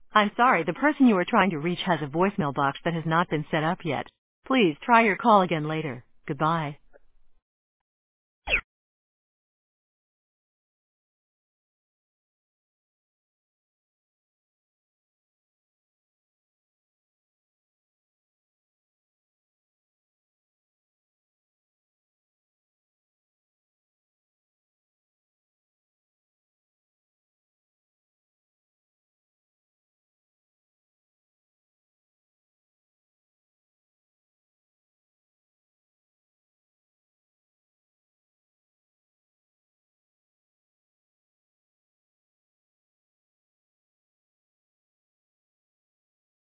I'm sorry, the person you are trying to reach has a voicemail box that has not been set up yet. Please try your call again later. Goodbye.